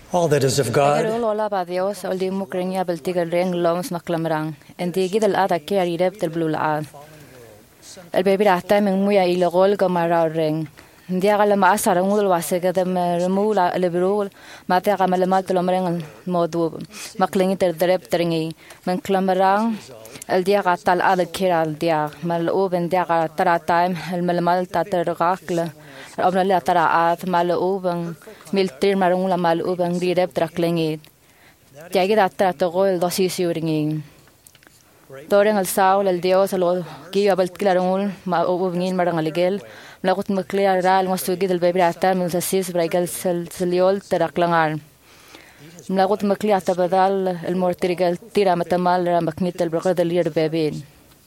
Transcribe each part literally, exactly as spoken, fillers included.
All that is of God. Lola ba Dios ol di mukring ya beltiga reng loms maklamrang. Endi gidal ada ke ari rep del blue la. El baby rata men muya ilogol gamara reng. Ndi agala ma asara ngul wasega dem remula el brul ma te agama le mal lomreng modu maklingi ter drep tringi men klamrang el dia gatal ada ke al dia mal oben dia tara time el mal ta ter gakle Obna le tara at mal oben mil tir marungla mal oben di rep traklingi. Tiagi datra to gol dosi siuringi. Toren al saul el dios al gi abel tlarungul ma oben marang aligel. Mlagut maklia ral ngosugi del baby atar min sasis braigal sel seliol teraklangar. Mlagut maklia tabadal el mortirgal tira matamal maknit el brogad del lir baby.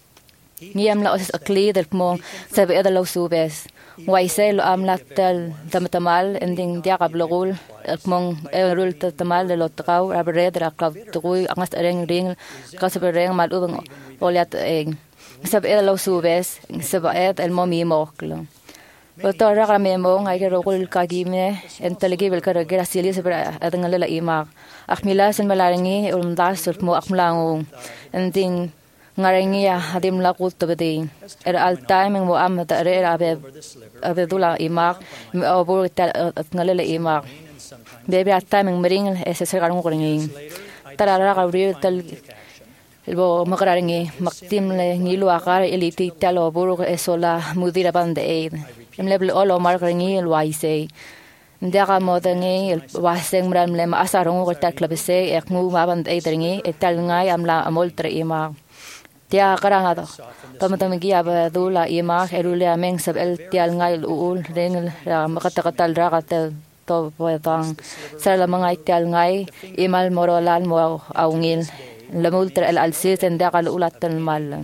Niyam la os akli del mo sabe eda lo subes. Waisel amlatel tamatamal ending diagab logul mong erul tatamal de lotqaw abred ra qaw tugui angas reng ring kasab reng mal ubang oliat eng sab eda lo subes sabaet el momi moklo Oto ra me mong ay rogul kagime entelegi bel kar grasieli sabra adang la ima akhmila sen malaringi umdas mo akhmlangu ending ngarengia hadim lakut tobedi er al timing mo am ta re abe abe dula imak me obur ta ngalele imak bebe at timing mering ese ser garung koringi tarara gabri tal bo magaringi maktim le ngilu akar eliti tal obur esola mudira bande e emleble olo margaringi el waise ndaga modangi el waseng mram le asarung ko ta klabese ek mu maband e dringi etal ngai amla amol tre imak Tia karangado. Tamatami ba dula ima erulia meng sab el tial ngai ul ring makatakatal rakatel to poetang. Sala mga tial ngai imal morolan mo aungil. Lamultra el alsis en dakal ulat tel mal.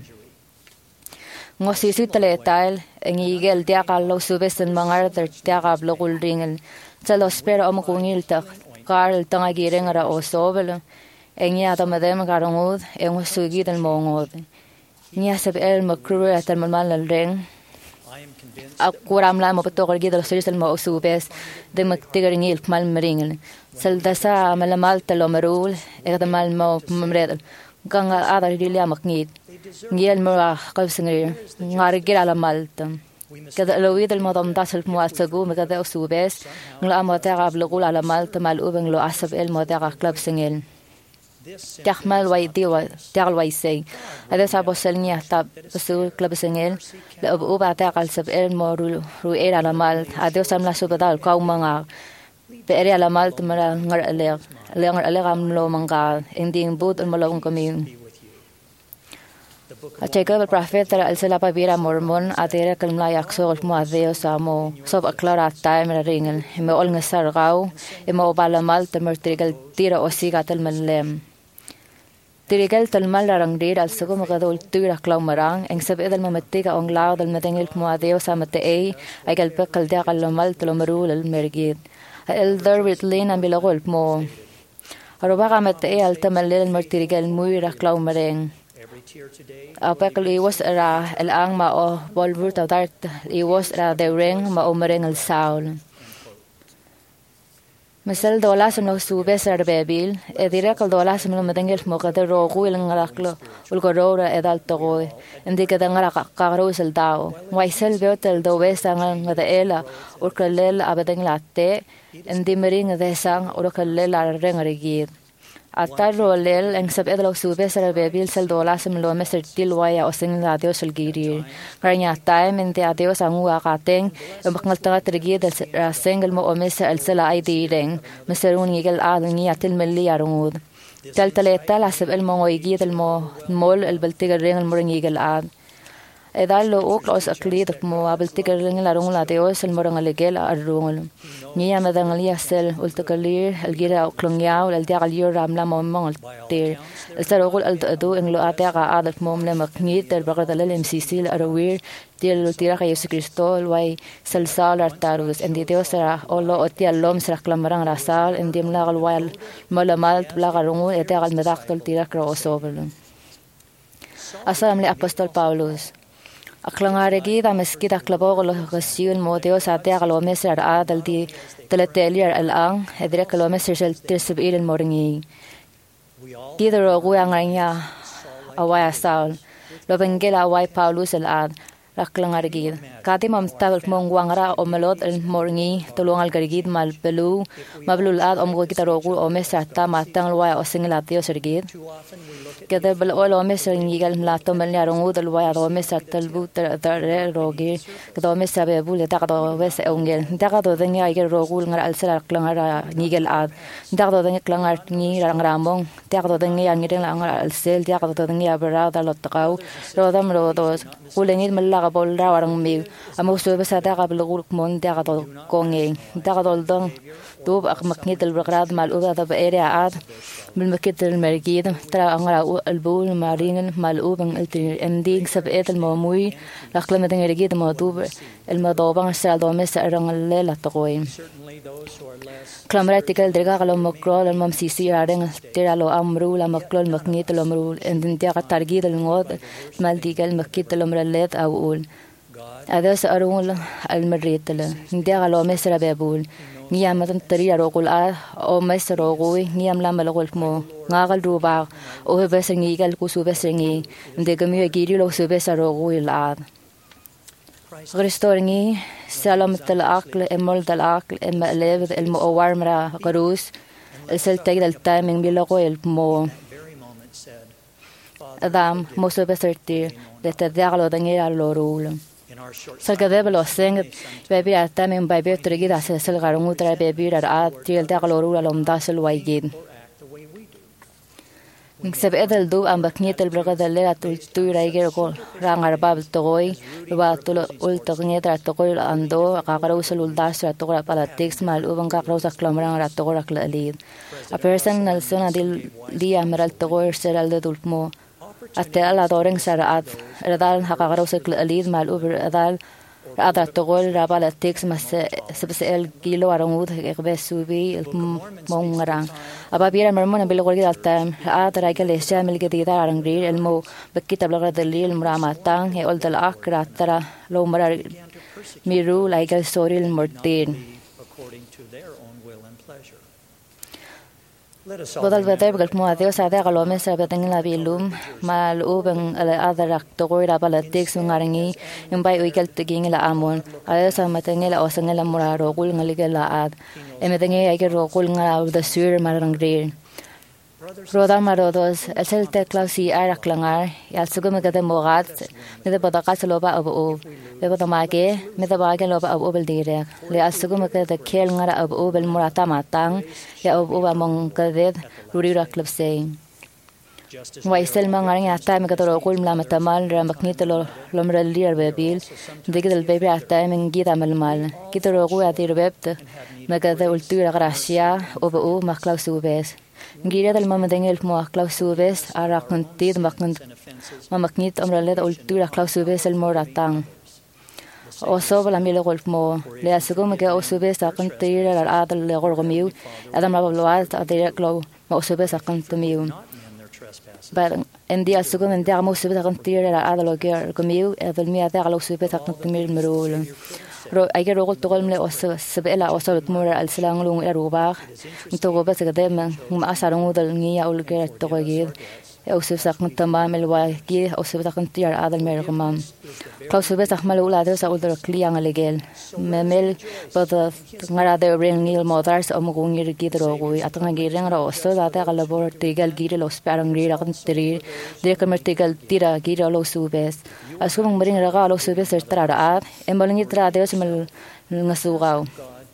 Ngosisi teletal engigel diakal lo subesen mangar ter diakab lokul ringel. Salo spero amukungil tak karl tangagireng ara osobel. Engya tamadem garungud engosugi del mongod. Nia sab el makru atal mal al ring. Akuram la mo patokar gidal solis el mo subes de maktigering il mal mringel. Sal dasa malamal talomarul e mal mo mamred. Ganga ada dilia maknit. Ngiel mo qabsngir ngar gira la malta. Kada lowid el modam dasal mo asagu magada subes ngla mo tagab lugul ala malta mal ubeng lo asab el mo taga club singel. Tiakmal way diwa tiakal way say. Ada sa boselnya tab su club singel la uba tagal sab el mo ru ru era la mal ado samla subadal kau manga pere ala mal tumara ngar ale ale ngar ale gam lo manga ending boot al malong kami a checker el prophet al sela pa vira mormon atera kalmla yakso al mo adeo samo sob aklara time ringel me ol ngasar gau e mo bala mal temer trigal tira osiga tel malem Tirigal talmal larang dir al sago magadol tira klaw marang eng sab edal mamatiga ong lao dal madengil muadeo sa mate ay ay galpekal dia kalamal talomarul al mergid elder with lin ang bilagol mo aroba mate ay al tamalil martirigal muira klaw mareng apekal iwas ra el ang ma o bolbur tawdart iwas ra de ring ma o mareng al saul Misal dolas no subes ar bebil, e direk al dolas no medengel mokade rogu il ngaraklo, ul gorora edal togo, indike dangara kagro sel dao. Waisel beotel do besa ngada ela, ur kalel abedeng latte, indi mering de sang ur kalel ar rengarigid. Atar rolel eng sab edal subes ar bebil sel dolas lo meser tilwaya o sing la dios el girir. Karanya time ente adios angu akateng, e bakngal taga trigid el single mo o meser el sela ay direng, meser un yigel adngi atil melli arungud. Tal taleta la sab el mongo yigid el mo mol el baltiga ring el moring yigel ad. Edal lo ok los aklid mo abaltiga ring el arungul adios el morang aligel arungul. Niya madangalia sel ultakalir el gira klongyao el diagal yuram la momong tir. El sarogul el adu en lo ataga adat mom le maknit el bagad el mcc arawir tir lo tira kay Yesu Cristo el way sel sal artarus en dios sera olo otia lom sera klamarang rasal en dim lagal wal malamal blagarungu etagal medaktul tira crossover. Asam le apostol Paulus Aklangarigi da meskita klabogolo gasiul modeo sa te agalo mesar adal di teletelier alang edre kalo mesar sel tirsib il moringi. Gidro guanganya awaya saul. Lo bengela away Paulus el ad. Raklangarigid. Kati mam tabel mongwangara o melod el moringi tulong al garigid mal belu mablul ad om go kita rogu o mesar ta matang luaya o singilatio sergid. Kada bel ol o mesar ngigal mlato melni arungu del waya do mesar talbu ter rogi kada o mesar be bul ta kada wes ongel ta kada dengi aiger rogu ngar al sar klangara ngigal ad ta kada dengi klangar ni rangramong ta kada dengi angireng langar al sel ta kada dengi abra da lotqau rodam rodos kulengid mella bol rawarang mi amo so besa ta qabl gulk mon ta kada konge ta kada dong دوب أقمقنيت البقرات مع الأوضة بأريا عاد بالمكت المرجيد ترى أنغرا البول مارين مع الأوبن التندين سبقات الموموي لأقلم تنجرجيد موضوب المضوبان السال دومس أرن الليلة تقوين كلامرات تقل درجة على مكرول الممسيسي عارن ترى لو أمرو لمكرول مكنيت الأمرو إن تيجا ترجيد الموت مال تيجا مكيت الأمرلات أو أول هذا سأرون المريت له تيجا لو مسر بابول نيام متن تري روغول آ أو مسر روغوي نيام لام لغول مو ناقل روبا أو بس نيجال كوسو بس نيجي ندعمي يجري لو سو بس روغوي الآد غريستورني سلام العقل إمول العقل إم ليف المؤور مرا قروس السلتك التايمين بيلقوا المو أدام موسو بس رتي لتدعلو دنيا لورول سلكذب لو سنگ بيبي أتامين بيبي تريجي داس سلغارمو ترى بيبي رأى تيل دعلورو لهم داسل وايجين سبعة الدو أم بكنيت البرقة الليلة تلتوي رايجر كل ران أرباب التقوي لبعض تل أول تقنية ترى تقوي الأندو كاكروس الولداس ترى تقول بالاتيكس مال أوبن كاكروس كلامران ترى تقول كلاليد a person نلسون ديل دي أمرال تقوي سرال دولمو أتلا دورين سرعات ردال كاكروس كلاليد مال أوبر ردال أدرى تقول رابع التكس مس سبسال كيلو أرمود إقباس سوبي المونغران أبا بيرا مرمونا بالغوري دالتام أدرى إيجا ليشا ملقديدا عرنغرير المو بكتاب لغر دليل المراماتان هي أولد الأك راترا لو مرا ميرو لايجا سوري المرتين بدل بدل بقول مواديو ساده قلوم سر بدن لا بيلوم مالو بن الأذر تقول رابع التكس مغارني إن باي ويكل تجين لا أمون هذا سامتين لا أوسن لا مرا روكول نلقى لا عاد إم تجين أيك روكول نلا ودسير مرنغرين رودا مرودوس أسل تكلاسي أرك لنgar يالسكم كده موغات مده بدقات لوبا أبو ببدا ماكي مده باكي لوبا أبو بالديرك لأسكم كده كيل نغر أبو بالمراتا ماتان يا أبو بمن كده روري ركلب سين ويسل مغارين يعتام كده روكول ملا متمال رمكنيت لمرلير بابيل ديك البيبي يعتام من جيد عمل مال كده روكو يعطي ربابت مكده قلتو رغراشيا أبو مخلوسو بس Gira del mamadeng el mo clausubes ara contid maknt mamaknit amraled ultura clausubes el moratang oso la mile golf mo le asugum ke osubes aqntir al adal le gorgomiu adam la bloat adire clau ma osubes aqntumiu but en dia asugum en dia mo osubes aqntir al adal gorgomiu adal mi adal osubes aqntumir merul رو أجر رجل تقول ملا أس سبلا أصابت مرة السلام لون الروباخ نتوقع بس كده من هم أسرعوا دلنيا أو الجرة تقول أو سبسقن تمام الواقي أو سبسقن تيار هذا المرقم كلو سبسق ملو لا درس أو دركلي عن الجيل ممل بعد نرى ده رينيل مودرس أو مغوني رجيد روغوي أتوقع جيرين رأو أصلا ده على بور تيجال جير لو سبارن جير أكن تري ده كمر تيجال تيرا جير لو سوبس أسوق مرين رجع لو سوبس ترى رأى إمبالني ترى درس مل نسوقاو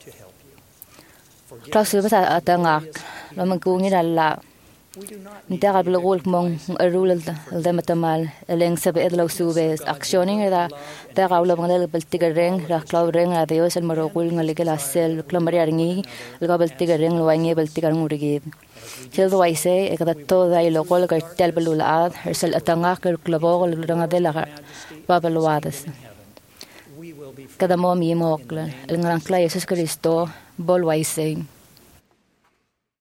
كلو سبس أتناق لما كوني لا نتاع بالغول مون الرول ده متمال لين سبعة لو سوبس أكشنين ده تاع أول بغل بالتجرين راح كلاو رين هذا يوصل المرغول نلقى الأسل كلام مريارني لقى بالتجرين لواني بالتجرين مرجيد شلون وايسي إذا todo ده يلقول كتير بالولاد هرسل أتناق كلابو الرنا ده لا بابلوادس كذا مو ميموكل الغران كلا يسوع كريستو بول وايسي